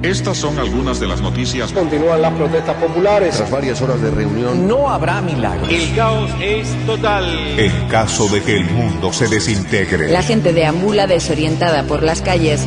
Estas son algunas de las noticias. Continúan las protestas populares. Tras varias horas de reunión, no habrá milagros. El caos es total. En caso de que el mundo se desintegre. La gente deambula desorientada por las calles.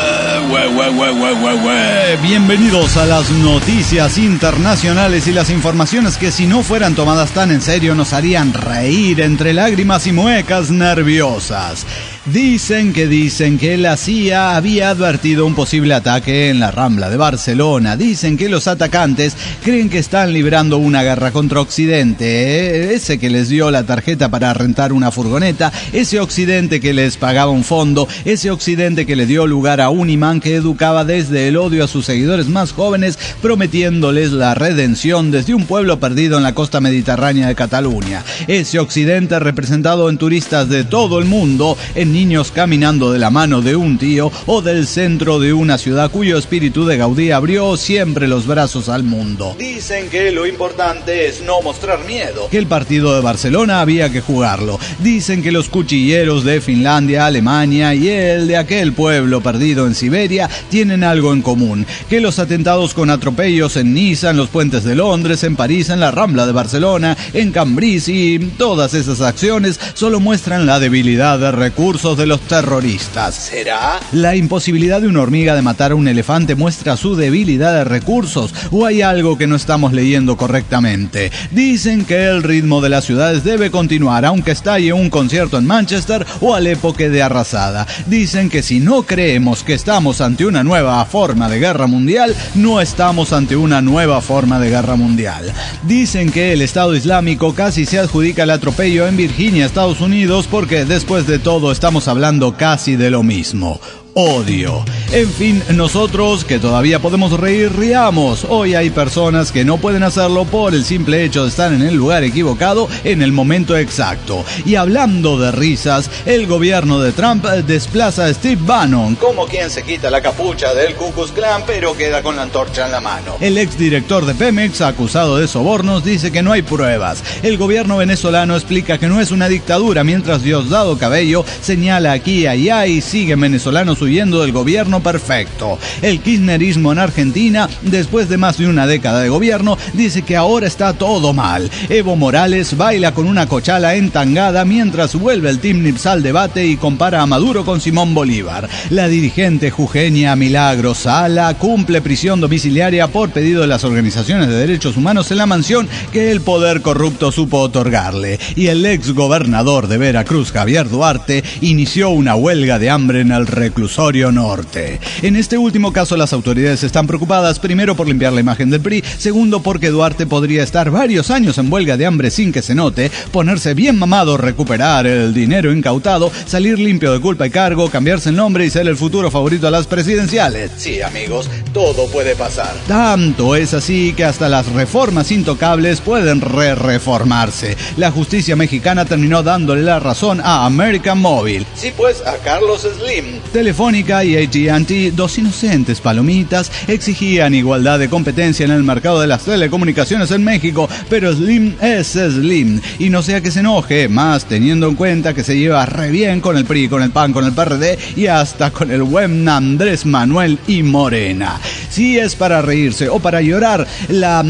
Bienvenidos a las noticias internacionales y las informaciones que, si no fueran tomadas tan en serio, nos harían reír entre lágrimas y muecas nerviosas. Dicen que la CIA había advertido un posible ataque en la Rambla de Barcelona. Dicen que los atacantes creen que están librando una guerra contra Occidente. Ese que les dio la tarjeta para rentar una furgoneta, ese Occidente que les pagaba un fondo, ese Occidente que le dio lugar a un imán que educaba desde el odio a sus seguidores más jóvenes, prometiéndoles la redención desde un pueblo perdido en la costa mediterránea de Cataluña. Ese Occidente representado en turistas de todo el mundo, en niños caminando de la mano de un tío o del centro de una ciudad cuyo espíritu de Gaudí abrió siempre los brazos al mundo. Dicen que lo importante es no mostrar miedo, que el partido de Barcelona había que jugarlo. Dicen que los cuchilleros de Finlandia, Alemania y el de aquel pueblo perdido en Siberia tienen algo en común, que los atentados con atropellos en Niza, en los puentes de Londres, en París, en la Rambla de Barcelona, en Cambrils y todas esas acciones solo muestran la debilidad de recursos de los terroristas. ¿Será? ¿La imposibilidad de una hormiga de matar a un elefante muestra su debilidad de recursos? ¿O hay algo que no estamos leyendo correctamente? Dicen que el ritmo de las ciudades debe continuar, aunque estalle un concierto en Manchester o Alepo quede arrasada. Dicen que si no creemos que estamos ante una nueva forma de guerra mundial, no estamos ante una nueva forma de guerra mundial. Dicen que el Estado Islámico casi se adjudica el atropello en Virginia, Estados Unidos, porque después de todo estamos hablando casi de lo mismo. Odio. En fin, nosotros que todavía podemos reír, riamos. Hoy hay personas que no pueden hacerlo por el simple hecho de estar en el lugar equivocado en el momento exacto. Y hablando de risas, el gobierno de Trump desplaza a Steve Bannon, como quien se quita la capucha del Ku Klux Klan pero queda con la antorcha en la mano. El exdirector de Pemex, acusado de sobornos, dice que no hay pruebas. El gobierno venezolano explica que no es una dictadura, mientras Diosdado Cabello señala aquí y allá y siguen venezolanos huyendo del gobierno perfecto. El kirchnerismo en Argentina, después de más de una década de gobierno, dice que ahora está todo mal. Evo Morales baila con una cochala entangada mientras vuelve el Team Nipsal al debate y compara a Maduro con Simón Bolívar. La dirigente jujeña Milagro Sala cumple prisión domiciliaria por pedido de las organizaciones de derechos humanos en la mansión que el poder corrupto supo otorgarle. Y el ex gobernador de Veracruz, Javier Duarte, inició una huelga de hambre en el reclusorio norte. En este último caso, las autoridades están preocupadas, primero por limpiar la imagen del PRI, segundo porque Duarte podría estar varios años en huelga de hambre sin que se note, ponerse bien mamado, recuperar el dinero incautado, salir limpio de culpa y cargo, cambiarse el nombre y ser el futuro favorito a las presidenciales. Sí, amigos, todo puede pasar. Tanto es así que hasta las reformas intocables pueden reformarse. La justicia mexicana terminó dándole la razón a American Mobile. Sí, pues, a Carlos Slim. Telefónica y AT&T, dos inocentes palomitas, exigían igualdad de competencia en el mercado de las telecomunicaciones en México, pero Slim es Slim, y no sea que se enoje, más teniendo en cuenta que se lleva re bien con el PRI, con el PAN, con el PRD y hasta con el buen Andrés Manuel y Morena. Si es para reírse o para llorar, la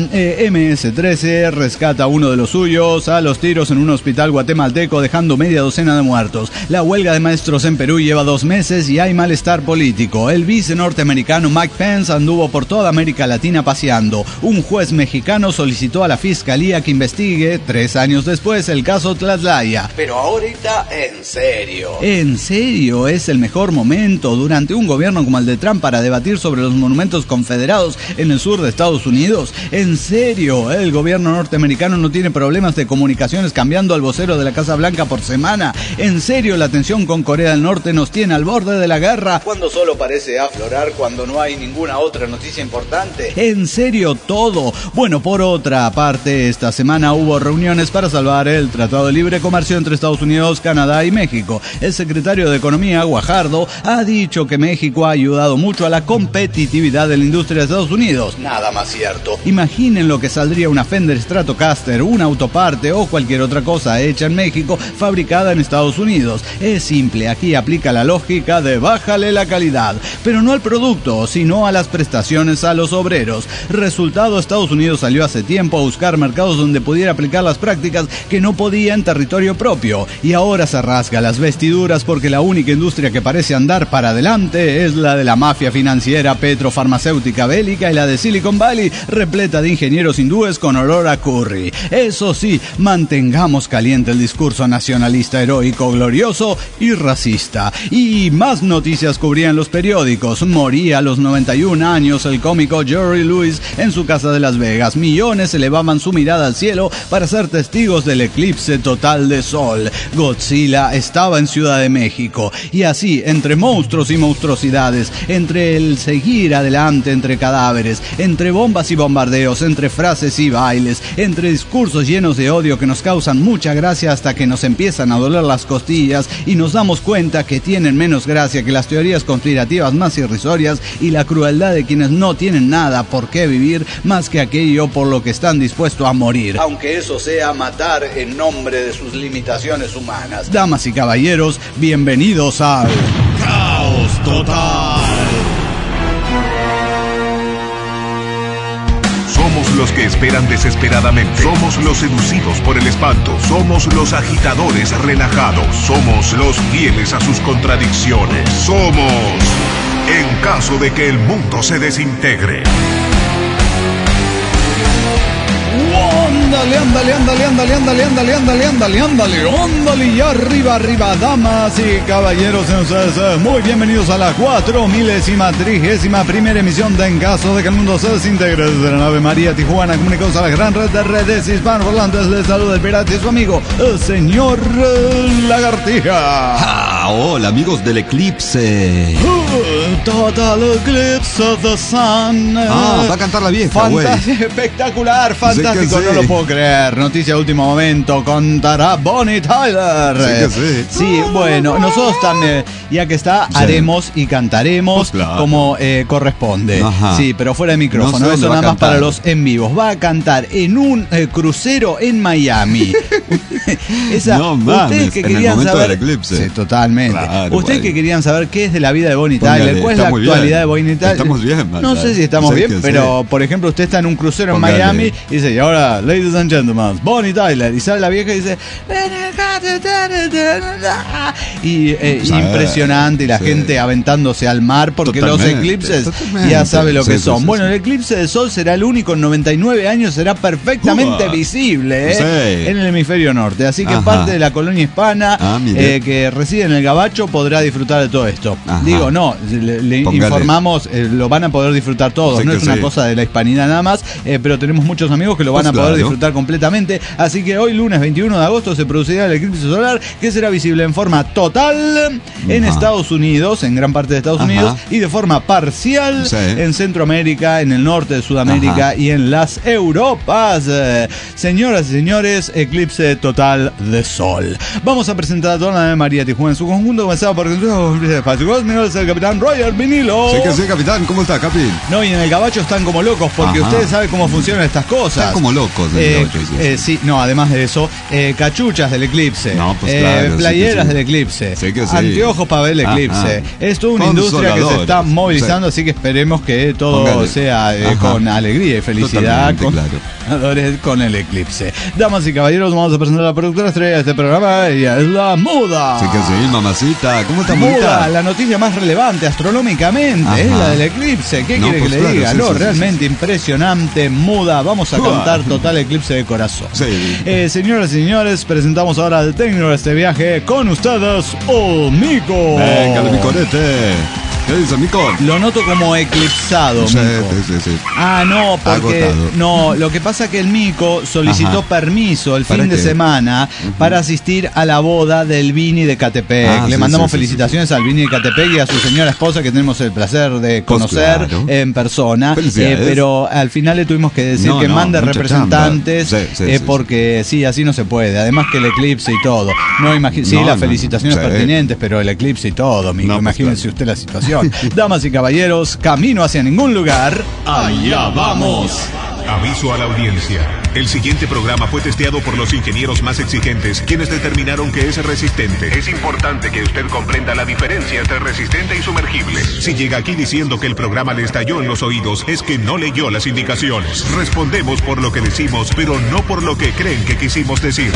MS-13 rescata a uno de los suyos a los tiros en un hospital guatemalteco, dejando media docena de muertos. La huelga de maestros en Perú lleva 2 meses y hay malestar político. El vice norteamericano Mike Pence anduvo por toda América Latina paseando. Un juez mexicano solicitó a la fiscalía que investigue, 3 años después, el caso Tlatlaya. Pero ahorita, en serio. ¿En serio es el mejor momento durante un gobierno como el de Trump para debatir sobre los monumentos confederados en el sur de Estados Unidos? ¿En serio el gobierno norteamericano no tiene problemas de comunicaciones cambiando al vocero de la Casa Blanca por semana? ¿En serio la tensión con Corea del Norte nos tiene al borde de la guerra cuando solo parece aflorar cuando no hay ninguna otra noticia importante? ¿En serio todo? Bueno, por otra parte, esta semana hubo reuniones para salvar el Tratado de Libre Comercio entre Estados Unidos, Canadá y México. El secretario de Economía, Guajardo, ha dicho que México ha ayudado mucho a la competitividad del la industria de Estados Unidos. Nada más cierto. Imaginen lo que saldría una Fender Stratocaster, una autoparte o cualquier otra cosa hecha en México, fabricada en Estados Unidos. Es simple, aquí aplica la lógica de bájale la calidad, pero no al producto, sino a las prestaciones a los obreros. Resultado, Estados Unidos salió hace tiempo a buscar mercados donde pudiera aplicar las prácticas que no podía en territorio propio, y ahora se rasga las vestiduras porque la única industria que parece andar para adelante es la de la mafia financiera, petrofarmacéutica, bélica y la de Silicon Valley, repleta de ingenieros hindúes con olor a curry. Eso sí, mantengamos caliente el discurso nacionalista, heroico, glorioso y racista. Y más noticias cubrían los periódicos. Moría a los 91 años el cómico Jerry Lewis en su casa de Las Vegas. Millones elevaban su mirada al cielo para ser testigos del eclipse total de sol. Godzilla estaba en Ciudad de México. Y así, entre monstruos y monstruosidades, entre el seguir adelante entre cadáveres, entre bombas y bombardeos, entre frases y bailes, entre discursos llenos de odio que nos causan mucha gracia hasta que nos empiezan a doler las costillas y nos damos cuenta que tienen menos gracia que las teorías conspirativas más irrisorias y la crueldad de quienes no tienen nada por qué vivir más que aquello por lo que están dispuestos a morir, aunque eso sea matar en nombre de sus limitaciones humanas. Damas y caballeros, bienvenidos al Caos Total. Somos los que esperan desesperadamente. Somos los seducidos por el espanto. Somos los agitadores relajados. Somos los fieles a sus contradicciones. Somos en caso de que el mundo se desintegre. Ándale, y arriba, damas y caballeros, muy bienvenidos a la 4031ª emisión de En caso de que el mundo se desintegre desde la nave María Tijuana, comunicados a la gran red de redes hispanoparlantes. Les saluda el pirata y su amigo, el señor Lagartija. Hola amigos del eclipse. Total Eclipse of the Sun. Va a cantar la vieja, güey. Espectacular, fantástico, Sí que sí. no lo puedo creer. Noticia de último momento, contará Bonnie Tyler. Sí que sí. Sí, bueno, nosotros también, ya que está, haremos y cantaremos Pues claro. como corresponde. Ajá. Sí, pero fuera de micrófono, No sé dónde eso va a nada más cantar. para los en vivos. Va a cantar en un crucero en Miami. No mames, ustedes que en el querían momento saber, del eclipse. Sí, totalmente. Claro, Ustedes güey. que querían saber qué es de la vida de Bonnie Póngale, Tyler, cuál es está la muy actualidad bien. de Bonnie Tyler. Estamos bien, man. No sé si estamos Sí bien, que pero sí. por ejemplo, usted está en un crucero Póngale. en Miami y dice, y ahora, ladies and gentlemen, Bonnie Tyler, y sale la vieja y dice, y impresionante, y la sí. gente aventándose al mar porque Totalmente, los eclipses totalmente. ya sabe lo que Sí, son. sí, Bueno, sí. el eclipse de sol será el único en 99 años, será perfectamente Uah. visible Sí. en el hemisferio norte, así que Ajá. parte de la colonia hispana mire. que reside en el Gabacho podrá disfrutar de todo esto. Ajá. Digo, no, le Póngale. informamos, lo van a poder disfrutar todos, Sí no que es una sí. cosa de la hispanidad nada más, pero tenemos muchos amigos que lo van Pues a poder claro. disfrutar completamente, así que hoy lunes 21 de agosto se producirá el eclipse solar que será visible en forma total en Ajá. Estados Unidos, en gran parte de Estados Ajá. Unidos, y de forma parcial Sí. en Centroamérica, en el norte de Sudamérica Ajá. y en las Europas. Señoras y señores, eclipse total de sol. Vamos a presentar a toda la nave María Tijuana en su conjunto, comenzado por el capitán Roger Vinilo. Sí que sí, capitán. ¿Cómo está, capi? No, y en el Gabacho están como locos porque Ajá. ustedes saben cómo funcionan estas cosas. Están como locos en el Gabacho, sí. Sí, no, además de eso, cachuchas del eclipse, No, pues claro, sí playeras que sí. del eclipse, Sí que sí. anteojos para ver el Ajá. eclipse. Es toda una industria que se está Consoladores. movilizando, Sí. así que esperemos que todo Póngale. sea Ajá. con alegría y felicidad, Totalmente, con el eclipse. Damas y caballeros, vamos a presentar a la productora estrella de este programa, ella es la Muda. Sí que sí, mamacita. ¿Cómo está, Muda, bonita? la noticia más relevante astronómicamente, Ajá. es la del eclipse. ¿Qué No, quiere pues que le claro, diga? sí, No, sí, sí, realmente impresionante, Muda. Vamos a Uah. cantar total eclipse de corazón. Sí. Señoras y señores, presentamos ahora al técnico de este viaje con ustedes, Mico. Venga, mi conete. ¿Qué dice, Mico? Lo noto como eclipsado, Sí, Mico. sí. Ah, no, porque Agotado. no, lo que pasa que el Mico solicitó Ajá. permiso el ¿Para fin de qué? semana para asistir a la boda del Vini de Catepec. Ah, Le sí, mandamos sí, sí, felicitaciones al Vini de Catepec y a su señora esposa que tenemos el placer de Pues conocer claro. en persona. Felicidades. Pero al final le tuvimos que decir No, que no, mande mucha representantes chamba. Sí, porque sí, así no se puede. Además que el eclipse y todo. No, sí, No, las no, felicitaciones sí. pertinentes, pero el eclipse y todo, Mico. No, pues Imagínense claro. usted la situación. transmisión. Damas y caballeros, camino hacia ningún lugar. ¡Allá vamos! Aviso a la audiencia. El siguiente programa fue testeado por los ingenieros más exigentes, quienes determinaron que es resistente. Es importante que usted comprenda la diferencia entre resistente y sumergible. Si llega aquí diciendo que el programa le estalló en los oídos, es que no leyó las indicaciones. Respondemos por lo que decimos, pero no por lo que creen que quisimos decir.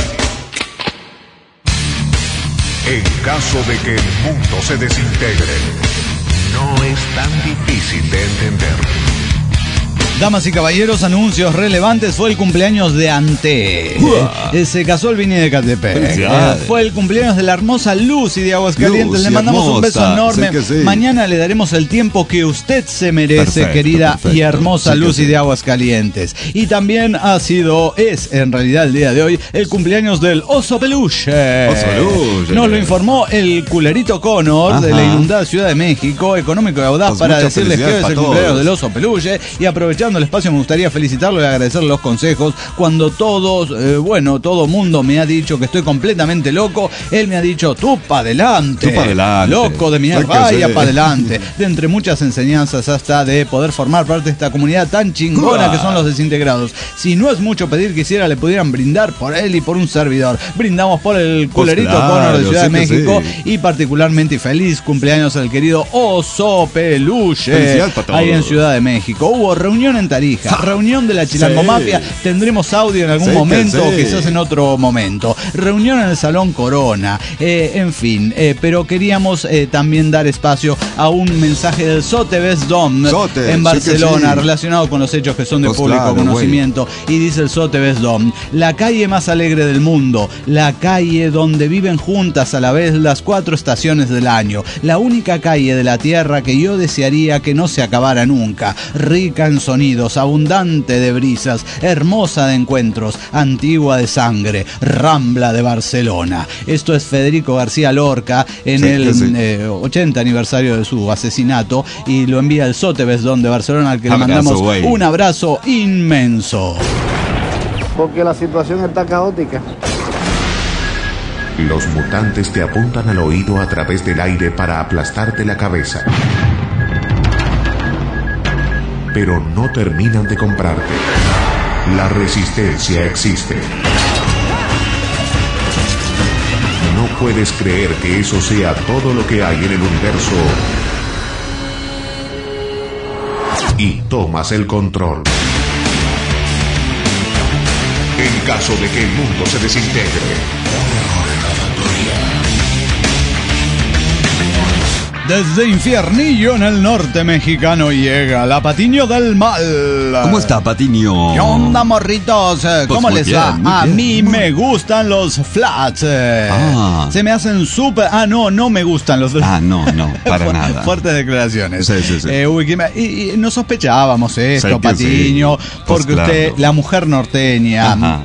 En caso de que el mundo se desintegre, no es tan difícil de entender. Damas y caballeros, anuncios relevantes. Fue el cumpleaños de Ante. Se casó el Vini de Catepec. Fue el cumpleaños de la hermosa Lucy de Aguascalientes. Lucy, le mandamos hermosa, un beso enorme. sí. Mañana le daremos el tiempo que usted se merece, Perfecto, querida perfecto. y hermosa Sí que Lucy sí. de Aguascalientes. Y también es en realidad el día de hoy, el cumpleaños del Oso Peluche. Oso Peluche. Nos lo informó el culerito Connor de la inundada Ciudad de México, económico y audaz, Pues para mucha decirles que hoy felicidad es el para cumpleaños todos. del Oso Peluche. Y aprovechando el espacio, me gustaría felicitarlo y agradecerle los consejos. Cuando todo mundo me ha dicho que estoy completamente loco, él me ha dicho, tú pa' adelante. Tú pa' adelante. Loco de mierda, Hay que vaya ser. pa' adelante. De entre muchas enseñanzas hasta de poder formar parte de esta comunidad tan chingona que son los desintegrados. Si no es mucho pedir, quisiera le pudieran brindar por él y por un servidor. Brindamos por el culerito claro, Connor de Ciudad de sí que México sí. y particularmente feliz cumpleaños al querido Oso Peluche. Felicidades para todos. Ahí en Ciudad de México. Hubo reunión en Tarija, reunión de la Chilangomafia. Tendremos audio en algún Sí que momento, sí. quizás en otro momento. Reunión en el Salón Corona. En fin, pero queríamos también dar espacio a un mensaje del Sotheby's Dome Sotheby's, en Barcelona, sí que sí. relacionado con los hechos que son de Pues público claro, conocimiento. Y dice el Sotheby's Dome: la calle más alegre del mundo, la calle donde viven juntas a la vez las 4 estaciones del año, la única calle de la tierra que yo desearía que no se acabara nunca, rica en sonidos, abundante de brisas, hermosa de encuentros, antigua de sangre, Rambla de Barcelona. Esto es Federico García Lorca en Sí, el sí. 80 aniversario de su asesinato, y lo envía el Sotheby's Dome de Barcelona, al que le Abrazo, mandamos güey. un abrazo inmenso. Porque la situación está caótica. Los mutantes te apuntan al oído a través del aire para aplastarte la cabeza. Pero no terminan de comprarte. La resistencia existe. No puedes creer que eso sea todo lo que hay en el universo. Y tomas el control. En caso de que el mundo se desintegre. Desde Infiernillo, en el norte mexicano, llega la Patiño del Mal. ¿Cómo está, Patiño? ¿Qué onda, morritos? ¿Cómo Pues muy les va? bien, muy A bien. mí me gustan los flats. Ah. Se me hacen súper... no me gustan los flats. No, para nada. Fuertes declaraciones. Sí. Y no sospechábamos esto, Sé que Patiño, sí. porque Pues usted, claro. la mujer norteña, Ajá.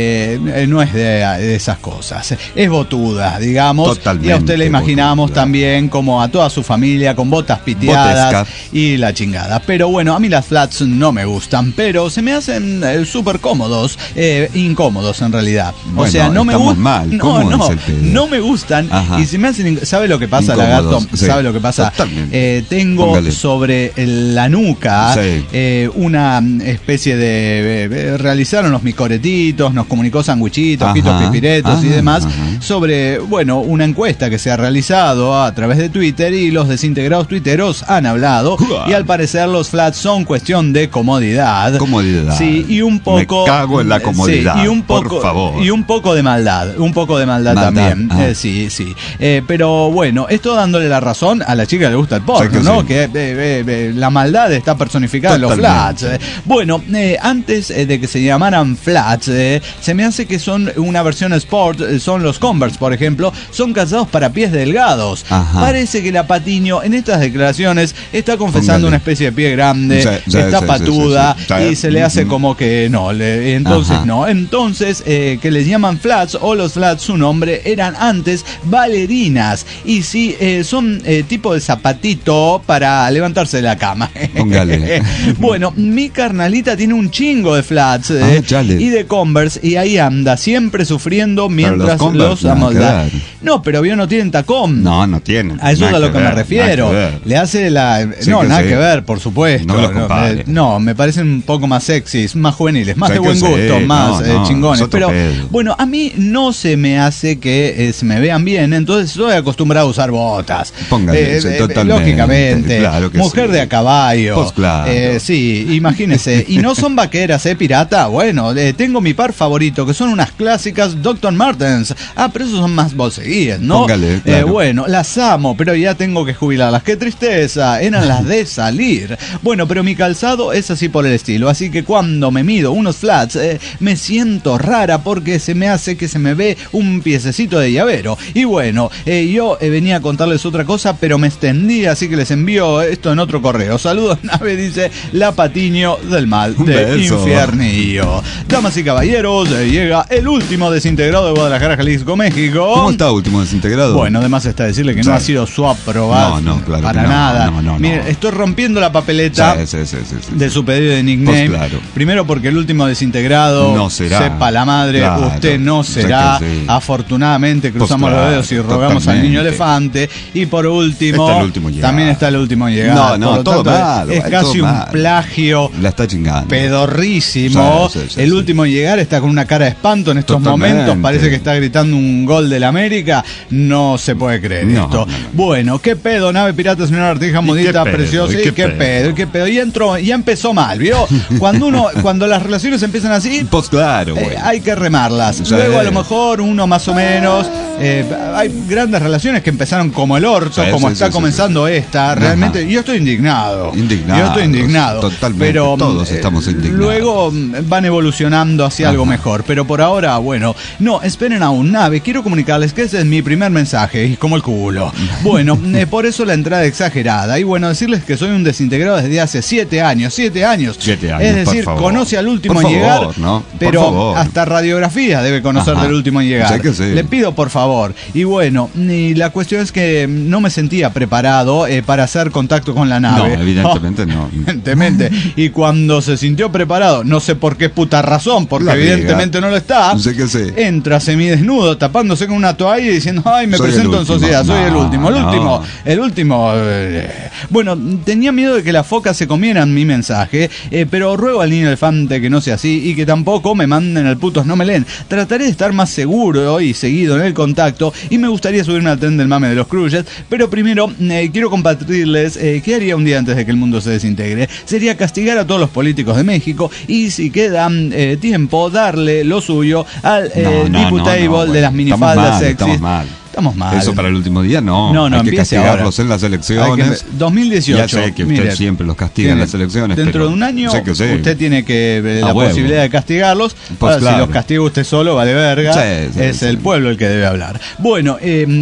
no es de esas cosas. Es botuda, digamos. Totalmente Y a usted le imaginamos botuda. también como a toda su familia con botas piteadas Botesca. y la chingada. Pero bueno, a mí las flats no me gustan, pero se me hacen súper cómodos, incómodos en realidad. Bueno, o sea, no me estamos gustan. mal. ¿Cómo es el pedo? No me gustan. Ajá. Y se me hacen. ¿Sabe lo que pasa, Incómodos, lagarto? sí. ¿Sabe lo que pasa? Totalmente. Tengo Póngale. sobre la nuca Sí. una especie de. Realizaron los micoretitos, nos comunicó Sandwichitos, Ajá. Pitos Pipiretos y Ajá, demás, ajá. sobre, una encuesta que se ha realizado a través de Twitter, y los desintegrados tuiteros han hablado, y al parecer los flats son cuestión de comodidad. Comodidad. Sí, y un poco... Me cago en la comodidad, sí, y un poco, por favor. Y un poco de maldad, Maldad, también. ah. Sí. Pero bueno, esto dándole la razón a la chica que le gusta el porno, Sí que ¿no? sí. Que la maldad está personificada en los flats. Totalmente. Antes de que se llamaran flats, se me hace que son una versión sport, son los Converse, por ejemplo, son calzados para pies delgados. Ajá. Parece que la Patiño en estas declaraciones está confesando Póngale. una especie de pie grande, Sí, está sí, patuda, sí, sí. y se le hace como que no, entonces Ajá. no. Entonces, que les llaman flats, o los flats, su nombre, eran antes bailarinas, y sí, son tipo de zapatito para levantarse de la cama. Póngale. Bueno, mi carnalita tiene un chingo de flats chale. y de Converse, y ahí anda, siempre sufriendo mientras los Converse, los nada amolda. que ver. No, pero vio, no tienen tacón. No tienen. A eso es nada a lo que que me refiero. Le hace la... Sí, no, nada sí. que ver, por supuesto. No me lo compare. No, me parecen un poco más sexys, más juveniles, más Sí, de buen que gusto, sí. más No, chingones. es otro Pero pedo. bueno, a mí no se me hace que se me vean bien, entonces estoy acostumbrado a usar botas. Póngale, sí, totalmente. Lógicamente. Claro que Mujer sí. de a caballo. Pues claro. Sí, imagínese. Y no son vaqueras, pirata. Bueno, tengo mi par favorito, que son unas clásicas Dr. Martens. Pero esos son más bolseguíes, ¿no? Póngale, claro. Bueno, las amo, pero ya tengo que jubilarlas. ¡Qué tristeza! Eran las de salir. Bueno, pero mi calzado es así por el estilo. Así que cuando me mido unos flats, me siento rara porque se me hace que se me ve un piececito de llavero. Y bueno, yo venía a contarles otra cosa, pero me extendí, así que les envío esto en otro correo. Saludos, nave, dice la Patiño del Mal Un de beso. Infiernillo. Damas y caballeros, llega el último desintegrado de Guadalajara, Jalisco, México. ¿Cómo está último desintegrado? Bueno, además está decirle que no Sí. ha sido su aprobado No, claro para que no, nada. no. Mire, estoy rompiendo la papeleta Sí. de su pedido de nickname. Pues claro. Primero porque el último desintegrado, No será. sepa la madre, Claro. usted no Sé será. que sí. Afortunadamente cruzamos Pues claro, los dedos y rogamos al niño elefante. Y por último, Está el último en llegar. también está el último en llegar. No, Por lo todo tanto, mal, es todo casi un mal. plagio La está chingando. pedorrísimo. Sí, El último en llegar está con una cara de espanto en estos Totalmente. momentos. Parece que está gritando un gol del América. No se puede creer No, esto. no. Bueno, qué pedo, nave pirata, señora Artija, modita, pedo? preciosa. ¿Y Y qué qué pedo. Y entró, ya empezó mal, ¿vio? Cuando las relaciones empiezan así, Pues claro, güey. hay que remarlas. Sí. Luego a lo mejor uno más o menos. Hay grandes relaciones que empezaron como el orto, Sí, como sí, está sí, comenzando esta. Realmente, yo estoy indignado. Indignados, Yo estoy indignado. totalmente, Pero todos estamos indignados. luego van evolucionando hacia algo mejor. Pero por ahora, bueno, no, esperen a un nave. Quiero comunicarles que ese es mi primer mensaje. Y como el culo. Bueno, por eso la entrada exagerada. Y bueno, decirles que soy un desintegrado desde hace 7 años. 7 años. 7 años, Es decir, por favor. conoce al último Por en llegar. favor, ¿no? Por Pero favor. hasta radiografía debe conocer Ajá. del último en llegar. Sé que sí. Le pido por favor. Y bueno, y la cuestión es que no me sentía preparado para hacer contacto con la No, nave. evidentemente no. Evidentemente. Y cuando se sintió preparado, no sé por qué puta razón, porque La evidentemente riega. no lo está, Sé que sí. entra semidesnudo, tapándose con una toalla y diciendo, ay, me Soy el presento en último. sociedad, soy el No, último, no. el último. Bueno, tenía miedo de que las focas se comieran mi mensaje, pero ruego al niño elefante que no sea así y que tampoco me manden al putos no me leen. Trataré de estar más seguro y seguido en el contacto y me gustaría subirme al tren del mame de los Cruyes, pero primero quiero compartirles qué haría un día antes de que el mundo se desintegre. Sería castigar a todos los políticos de México y si queda tiempo, darle lo suyo al diputable bueno. de las minifaldas sexys. Estamos mal. Estamos mal. Eso para el último día no. No, Hay que empiece castigarlos ahora. en las elecciones. 2018. Ya sé que usted mire, siempre los castiga en las elecciones. Dentro pero de un año, sé que sí. usted tiene que la huevo. posibilidad de castigarlos. Pues Ahora, claro. si los castiga usted solo, vale verga. Sí, sí, es sí. el pueblo el que debe hablar. Bueno,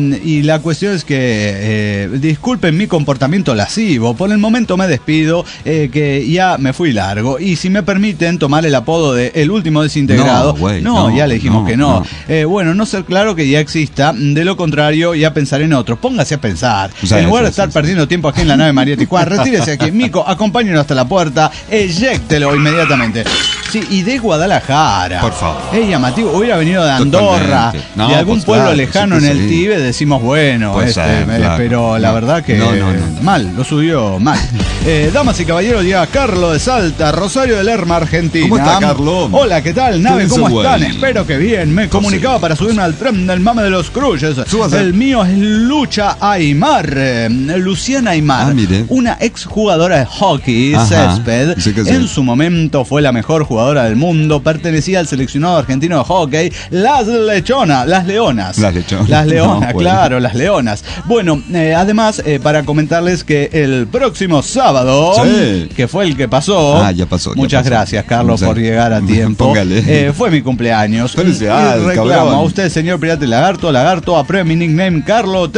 y la cuestión es que disculpen mi comportamiento lascivo. Por el momento me despido, que ya me fui largo. Y si me permiten tomar el apodo de el último desintegrado. No, güey, no, no, ya le dijimos no, que no. no. Bueno, no ser claro que ya exista. De lo contrario, ya pensar en otro. Póngase a pensar. Sí, en lugar de sí, estar sí, perdiendo tiempo aquí en la nave María Tijuana, retírese aquí. Mico, acompáñenos hasta la puerta. Eyéctelo inmediatamente. Sí, y de Guadalajara. Por favor. Es llamativo. Hubiera venido de Andorra, Totalmente. No, de algún pues pueblo claro, lejano sí en que el sí. Tíbet, decimos, bueno, Pues claro. pero la No. verdad que No. mal, lo subió mal. Damas y caballeros, llega Carlos de Salta, Rosario de Lerma, Argentina. ¿Cómo está, Carlos? Hola, ¿qué tal, nave? Quédense, ¿Cómo están? güey. Espero que bien. Me comunicaba para subirme al tren del mame de los Cruyes. Súbase. El mío es Lucha Aymar, Luciana Aymar, mire. una exjugadora de hockey, Ajá, césped. sí que sí. En su momento fue la mejor jugadora del mundo, pertenecía al seleccionado argentino de hockey, las Leonas. Las Lechonas. Las Leonas, No, pues. claro, las Leonas. Bueno, además, para comentarles que el próximo sábado, Sí. que fue el que pasó, Ya pasó. muchas gracias, Carlos, Sí. por llegar a tiempo. Póngale. Fue mi cumpleaños. Felicidades, Y reclamo cabrón. a usted, señor Pirata y Lagarto, apruebe mi nickname Carlo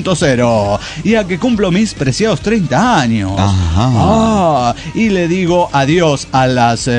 3.0. Y a que cumplo mis preciados 30 años. Ajá. Y le digo adiós a las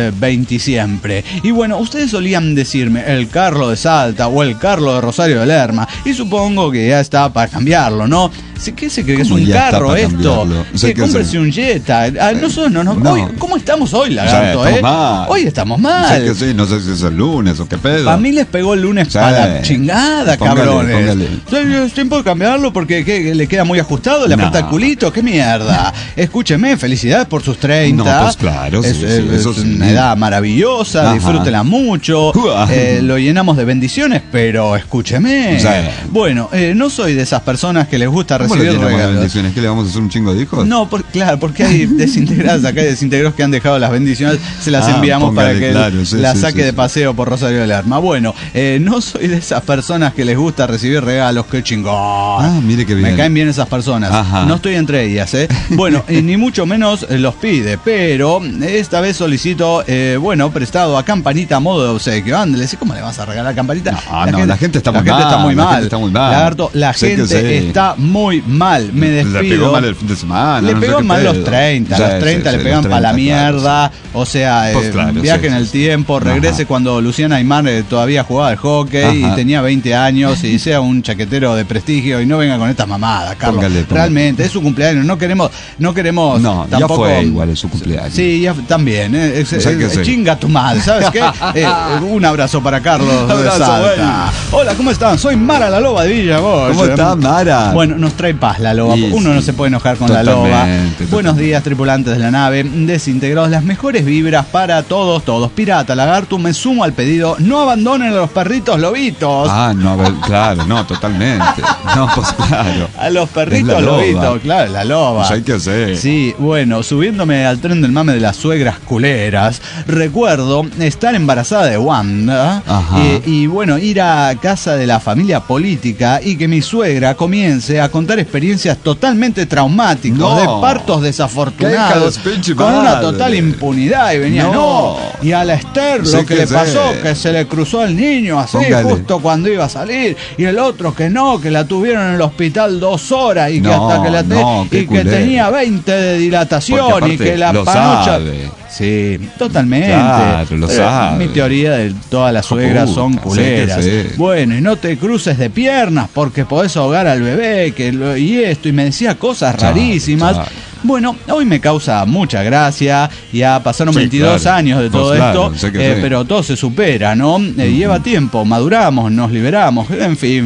Santi siempre. Y bueno, ustedes solían decirme el Carlos de Salta o el Carlos de Rosario de Lerma, y supongo que ya está para cambiarlo, ¿no? ¿Qué se cree que es un carro esto? Que cómprese un Jetta. Nosotros no. Hoy, ¿cómo estamos hoy, lagarto? Hoy estamos mal. No sé, no sé si es el lunes o qué pedo. A mí les pegó el lunes para la chingada, cabrones. Es tiempo de cambiarlo porque ¿qué, le queda muy ajustado, le aprieta el culito, qué mierda. Escúcheme, felicidades por sus 30. No, pues claro, es una edad maravillosa, disfrútela mucho. Lo llenamos de bendiciones, pero escúcheme. Bueno, no soy de esas personas que les gusta recibir regalos. Bendiciones? ¿Qué le vamos a hacer un chingo de hijos? No, claro, porque hay desintegrados, acá hay desintegrados que han dejado las bendiciones, se las enviamos para que la saque de paseo por Rosario de Lerma. Bueno, no soy de esas personas que les gusta recibir regalos, qué chingón. Mire qué bien. Me caen bien esas personas. No estoy entre ellas, Bueno, ni mucho menos los pide, pero esta vez solicito, prestado a Campanita a modo de obsequio. Ándale, ¿cómo le vas a regalar a Campanita? La gente está muy mal. Lagarto, la gente está muy mal. Me despido. Le pegó mal el fin de semana. Le pegó mal los 30. A los 30 le pegan para la mierda. O sea, viaje en el tiempo, regrese cuando Luciana Aymar todavía jugaba al hockey y tenía 20 años y sea un chaquetero de prestigio y no venga con estas mamadas, Carlos. Póngale. Realmente, es su cumpleaños. No queremos tampoco. Ya fue igual, es su cumpleaños. Sí, ya también. Chinga tu madre, ¿sabes qué? Un abrazo para Carlos de Salta. Hola, ¿cómo están? Soy Mara la Loba de Villa Bosch. ¿Cómo estás, Mara? Bueno, nos trae paz la loba. Uno no se puede enojar con la loba. Buenos días, tripulantes de la nave. Desintegrados, las mejores vibras para todos. Pirata, lagarto, me sumo al pedido. No abandonen a los perritos lobitos. Claro, no, totalmente. No, pues claro. A los perritos lobitos, claro, la loba. Pues hay que hacer. Sí, bueno, subiéndome al tren del mame de las suegras culeras, recuerdo estar embarazada de Wanda y bueno, ir a casa de la familia política y que mi suegra comience a contar experiencias totalmente traumáticas, de partos desafortunados, con una total impunidad, y venía, y a la Esther lo que le pasó, que se le cruzó al niño así, justo cuando iba a salir, y el otro que la tuvieron en el hospital 2 horas y que hasta que que tenía 20 de dilatación y que la panocha... Sí, totalmente. Claro, lo sabe. Mi teoría de todas las suegras son culeras. Bueno, y no te cruces de piernas porque podés ahogar al bebé, y esto, y me decía cosas rarísimas. Bueno, hoy me causa mucha gracia, ya pasaron 22 años de todo esto, pero todo se supera, ¿no? Lleva tiempo, maduramos, nos liberamos, en fin,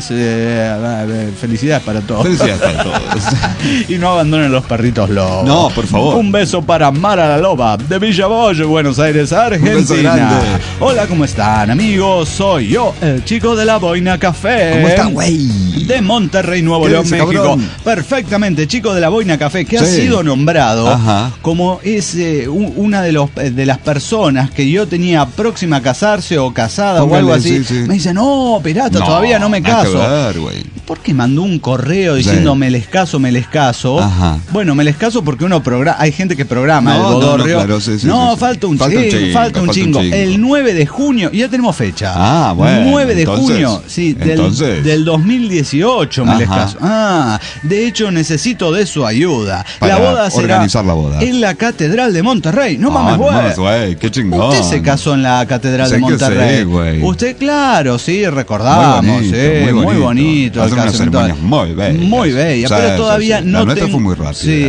felicidades para todos. Felicidades para todos. Y no abandonen los perritos lobos. No, por favor. Un beso para Mara la Loba, de Villa Bosch, Buenos Aires, Argentina. Hola, ¿cómo están, amigos? Soy yo, el chico de la Boina Café. ¿Cómo están, güey? De Monterrey, Nuevo León, México. Cabrón? Perfectamente, chico de la Boina Café, que ha sido nombrado como una de las personas que yo tenía próxima a casarse o casada o algo así. Me dice, no, pirata, todavía no me caso. ¿Por qué mandó un correo diciendo me les caso? Bueno, me les caso porque uno programa, hay gente que programa el bodorrio. Falta un chingo. El 9 de junio, ya tenemos fecha. 9 de junio, del 2018 me les caso. De hecho necesito de su ayuda. La boda será organizar la boda en la Catedral de Monterrey. No mames, güey. Qué chingón. Usted se casó en la Catedral de Monterrey. Usted, claro, sí, recordamos. Muy bonito. Hace unas ceremonias muy bella. Pero todavía no. La nuestra fue muy rápida. Sí,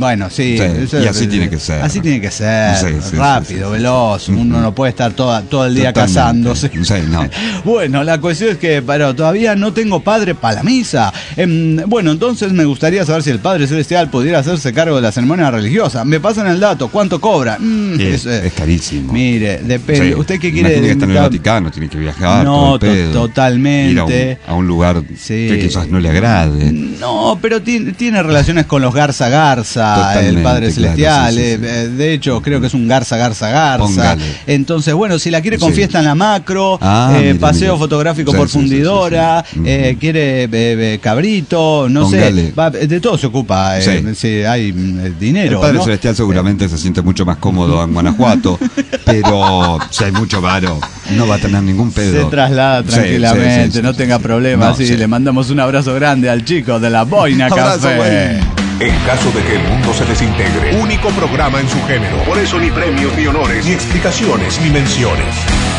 y así tiene que ser. Así tiene que ser. Rápido, veloz. Uno no puede estar todo el día casándose. Bueno, la cuestión es que todavía no tengo padre para la misa. Bueno, entonces me gustaría saber si el Padre Celestial pudiera hacerse cargo de la ceremonia religiosa. Me pasan el dato, ¿cuánto cobra? Es carísimo. Mire, depende. ¿Usted qué quiere? Tiene que estar en el Vaticano, tiene que viajar. No, totalmente. Ir a un lugar que quizás no le agrade. No, pero tiene relaciones con los Garza, el Padre Celestial. De hecho, creo que es un Garza. Póngale. Entonces, bueno, si la quiere con fiesta en la macro, paseo fotográfico por fundidora, quiere cabrito, no sé, de todo se ocupa. Hay dinero. El Padre Celestial seguramente se siente mucho más cómodo en Guanajuato, pero si hay mucho varo, no va a tener ningún pedo. Se traslada tranquilamente, no tenga problemas. Le mandamos un abrazo grande al chico de la Boina Café. En caso de que el mundo se desintegre, único programa en su género. Por eso ni premios, ni honores, ni explicaciones, ni menciones.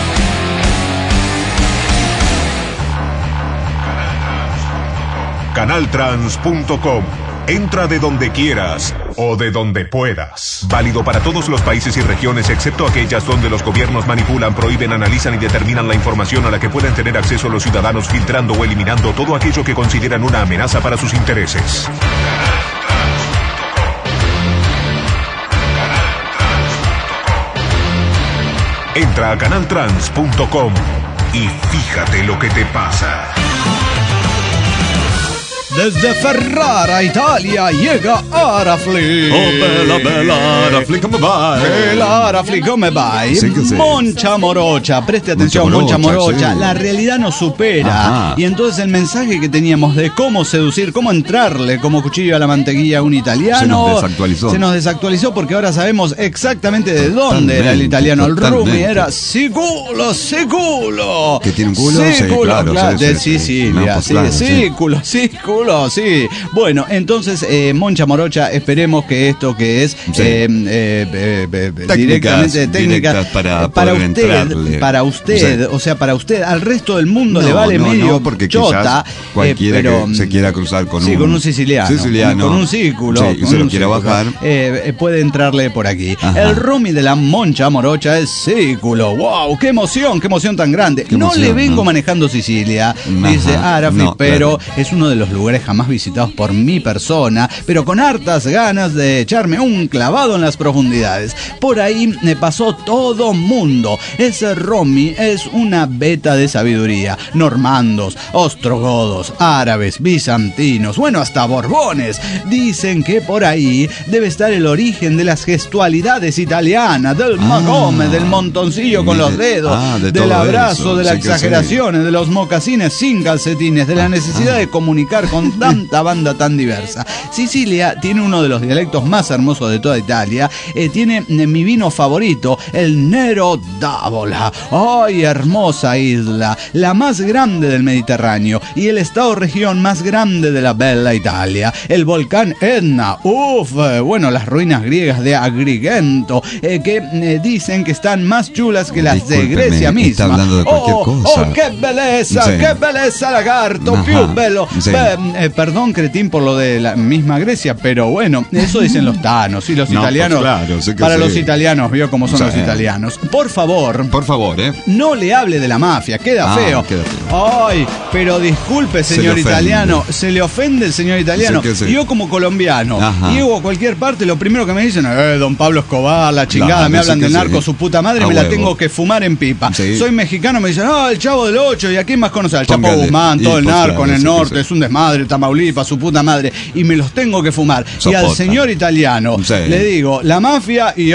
Canaltrans.com. Entra de donde quieras o de donde puedas. Válido para todos los países y regiones, excepto aquellas donde los gobiernos manipulan, prohíben, analizan y determinan la información a la que pueden tener acceso los ciudadanos, filtrando o eliminando todo aquello que consideran una amenaza para sus intereses. Entra a canaltrans.com y fíjate lo que te pasa. Desde Ferrara, Italia, llega Arafli. Oh, bella, bella, Arafli, come vai? Bella Arafli, come vai? Sí que sí. Moncha Morocha, preste atención, Moncha Moncha Morocha, Morocha. sí. La realidad nos supera. Ajá. Y entonces el mensaje que teníamos de cómo seducir, cómo entrarle como cuchillo a la mantequilla a un italiano, se nos desactualizó porque ahora sabemos exactamente de dónde era el italiano. El Rumi era Siculo. ¿Que tiene un culo? Sí, claro, de sí. Sicilia, No, pues sí, claro, sí. Sículo, sí. Bueno, entonces, Moncha Morocha, esperemos que esto que es directamente técnicas para usted, sí. o sea, para usted, al resto del mundo No, le vale no, medio no, porque chota, cualquiera que se quiera cruzar con un siciliano, con un círculo, sí, y se lo quiera bajar, puede entrarle por aquí. Ajá. El Rumi de la Moncha Morocha es Círculo. ¡Wow! ¡Qué emoción tan grande! Qué emoción, no le vengo ¿no? manejando Sicilia, Ajá, dice Arafli, no, pero claro. es uno de los lugares jamás visitados por mi persona, pero con hartas ganas de echarme un clavado en las profundidades. Por ahí me pasó todo mundo. Ese Romi es una beta de sabiduría. Normandos, ostrogodos, árabes, bizantinos, bueno, hasta borbones. Dicen que por ahí debe estar el origen de las gestualidades italianas, del magome, del montoncillo con los dedos, del abrazo, eso, de las sí que exageraciones, de los mocasines sin calcetines, de la necesidad de comunicar con tanta banda tan diversa. Sicilia tiene uno de los dialectos más hermosos de toda Italia. Tiene mi vino favorito, el Nero d'Avola. ¡Ay, hermosa isla! La más grande del Mediterráneo y el estado región más grande de la bella Italia. El volcán Etna. Bueno, las ruinas griegas de Agrigento, que dicen que están más chulas que las de Grecia misma. Está hablando de cualquier cosa. ¡Oh, qué belleza! Sí. ¡Qué belleza, lagarto! Ajá. ¡Più bello! Sí. Perdón, cretín, por lo de la misma Grecia, pero bueno, eso dicen los tanos y los No, italianos. pues claro, sé que para sí. los italianos, vio cómo son Sí. los italianos. Por favor, no le hable de la mafia, queda feo. Queda feo. Ay, pero disculpe, Se señor le ofende. italiano, se le ofende el señor italiano. Sí que sí. Y yo como colombiano, Ajá. llego a cualquier parte, lo primero que me dicen, don Pablo Escobar, la chingada, Claro, me hablan sí del que narco, sí. su puta madre, A me la huevo. tengo que fumar en pipa. Sí. Soy mexicano, me dicen, el Chavo del Ocho, ¿y a quién más conoce? Al Chapo Póngale. Guzmán, todo Y el pues narco claro, en el sí que norte, sí. es un desmadre, Tamaulipas, su puta madre, y me los tengo que fumar. Y al Sopota. señor italiano Sí. le digo, la mafia, y